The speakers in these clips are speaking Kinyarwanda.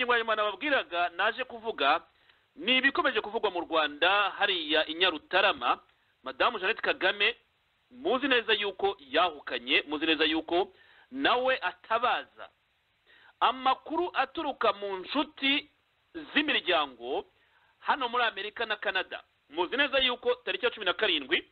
ingingo ya nyuma nababwiraga naje kuvuga ni ibikomeje kuvugwa mu Rwanda hariya i Nyarutarama. Madamu Jeannette Kagame muzi neza yuko yahukanye, muzi neza yuko nawe atabaza. Amakuru aturuka mu nshuti z'imiryango hano muri Amerika na Canada, muzi neza yuko tariki ya 17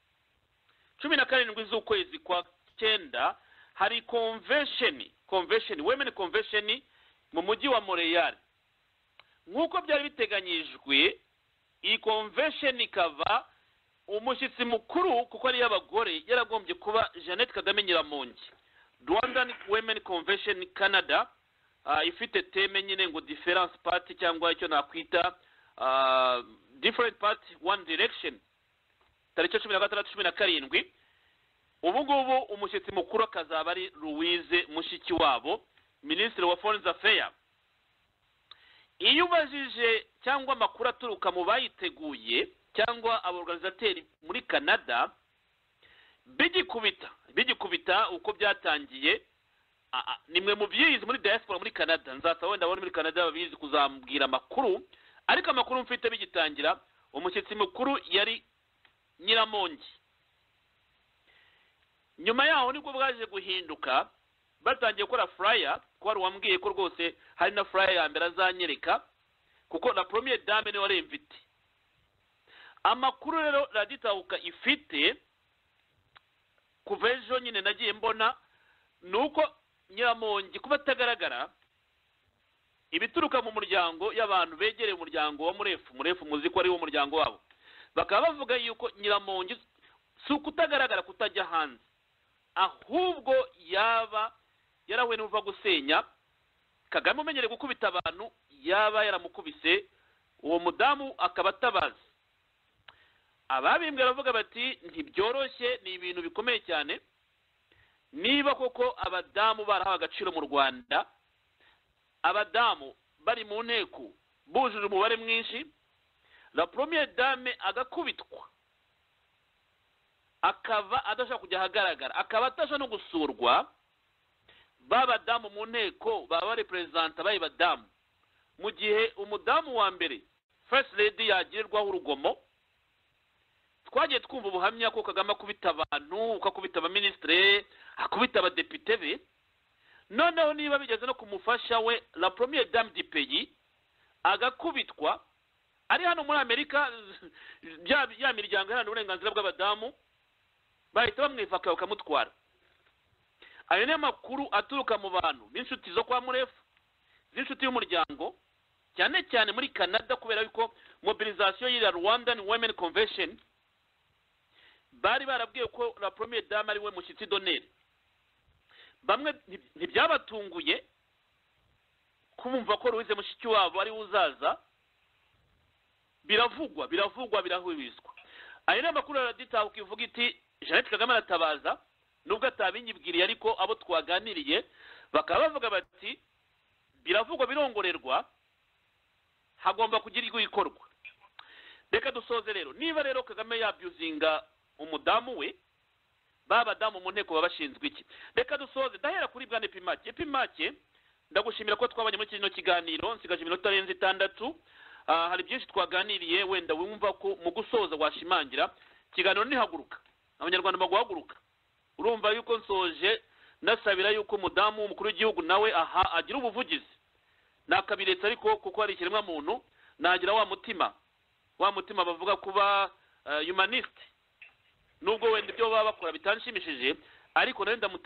z'ukwezi kwa 9 hari women convention mu mujyi wa Montreal. Nkuko byari biteganyijwe, iyi convention ikava umushyitsi mukuru kuko ari y'abagore yaragombye kuba Jeannette Kagame Nyiramongi. Rwandan Women Convention Canada ifite teme nyine ngo difference party cyangwa icyo nakwita different party one direction, tariki 16-17. ubu ngubu umushyitsi mukuru akazaba ari Louise Mushikiwabo, Ministre wa Foreign Affairs. Iyo ubajije cyangwa amakuru aturuka mu bayiteguye cyangwa aborganizateri muri Canada, bigikubita uko byatangiye, nimwe mu byizi muri diaspora muri Canada. Nzasaba wenda muri Canada babizi kuzambwira amakuru, ariko amakuru mfite bigitangira umushyitsi mukuru yari Nyiramongi. Nyuma yaho nibwo bwaje guhinduka, batangiye gukora flyer, ko wari wambwiye ko rwose hari na flyer ya mbere azanyereka kuko la première dame ni wari invité. Amakuru rero raditahuka ifite kuva ejo nyine nagiye mbona nuko Nyiramongi kuba atagaragara, ibituruka mu muryango y'abantu begereye umuryango wa Murefu muzi ko ari wo muryango wabo, bakaba bavuga yuko Nyiramongi si ukutagaragara kutajya hanze, ahubwo yaba yarawe n'uva gusenya. Kagame umenyere gukubita abantu, yaba yaramukubise uwo mudamu akaba atabaza. Ababimbwe bavuga bati ntibyoroshye, ni ibintu bikomeye cyane. Niba koko abadamu barahawe agaciro mu Rwanda, abadamu bari mu nteko bujuje umubare mwinshi, la première dame agakubitwa akava adashaka kujya ahagaragara, akaba atasha no gusurwa, babadamu mu nteko baba representa bayi badamu, mu gihe umudamu wa mbere first lady yagirirwaho urugomo. Twagiye twumva ubuhamya ko Kagame akubita abantu, ukakubita abaministre, akubita abadepite be. Noneho niba bigeze no kumufasha we la première dame du pays agakubitwa, ari hano muri Amerika ya miryango hano uburenganzira bw'abadamu bahita bamwifaka bakamutwara. Ayo ni amakuru aturuka mu bantu b'inshuti zo kwa Murefu, z'inshuti y'umuryango, cyane cyane muri Canada, kubera yuko mobilisation y'ira Rwandan Women Convention bari barabwiye ko la première dame ari we mushyitsi d'honneur. Bamwe ntibyabatunguye kumva ko Louise Mushikiwabo ari uzaza, biravugwa birahubizwa. Ayo ni amakuru raditahuka ivuga iti Jeannette Kagame aratabaza, nubwo atabinyibwiriye, ariko abo twaganiriye bakaba bavuga bati biravugwa birongorerwa, hagomba kugirirwa ikorwa. Reka dusoze rero, niba rero Kagame yabyuzinga umudamu we, babadamu mu nteko babashinzwe iki? Reka dusoze ndahera kuri bwane Epimake. Ndagushimira ko twabanye muri kino kiganiro, nsigaje iminota arenze 6. Hari byinshi twaganiriye, wenda wumva ko mu gusoza washimangira kiganiro nihaguruka, abanyarwanda baguhaguruka. Urumva yuko nsoje nasabira yuko umudamu w'umukuru w'igihugu nawe agira ubuvugizi, nakabiretse, ariko kuko hari ikiremwa muntu nagira wa mutima bavuga kuba humanist, nubwo wenda ibyo baba bakora bitanshimishije, ariko nawe